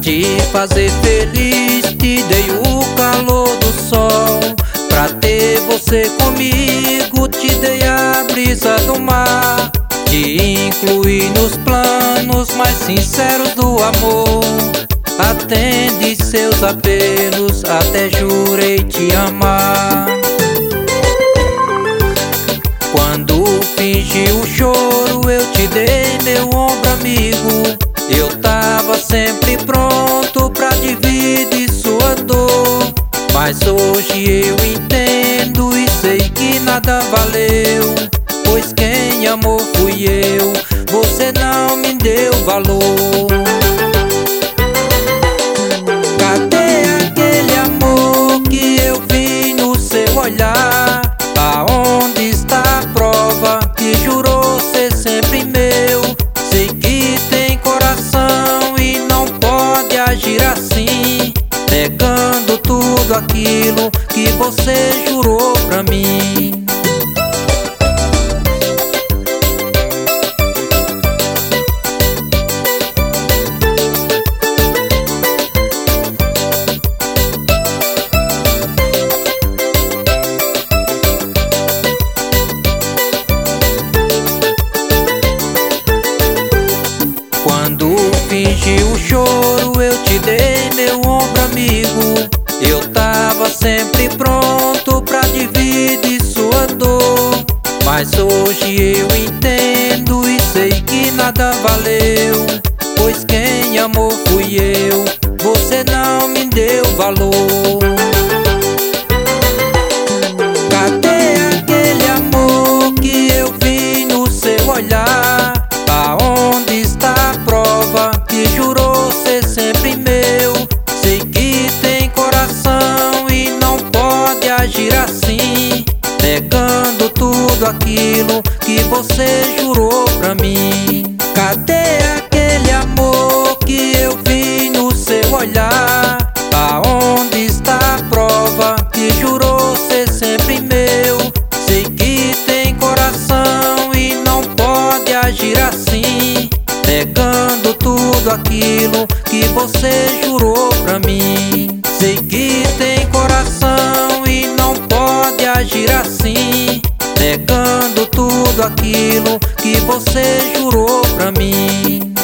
te fazer feliz, te dei o calor do sol. Pra ter você comigo, te dei a brisa do mar. Te incluí nos planos mais sinceros do amor. Atende seus apelos, até jurei te amar. Quando fingi o choro, eu te dei meu ombro amigo. Eu tava sempre pronto pra dividir sua dor. Mas hoje eu entendo e sei que nada valeu, pois quem amou fui eu, você não me deu valor. Cadê aquele amor que eu vi no seu olhar? Aonde está a prova que jurou ser sempre meu? Sei que tem coração e não pode agir assim, negando tudo aquilo que você jurou pra mim. Quando fingi o choro, eu te dei meu ombro amigo. Eu tava sempre pronto pra dividir sua dor. Mas hoje eu entendo e sei que nada valeu, pois quem amou fui eu, você não me deu valor. Cadê aquele amor que eu vi no seu olhar? Aonde está a prova que jurou ser sempre meu? Sei que tem coração e não pode agir assim, negando tudo aquilo que você jurou pra mim. Cadê aquele amor que eu vi no seu olhar? Aonde está a prova que jurou ser sempre meu? Sei que tem coração e não pode agir assim, negando tudo aquilo que você jurou pra mim. Sei que tem coração e não pode agir assim, negando tudo aquilo que você jurou pra mim.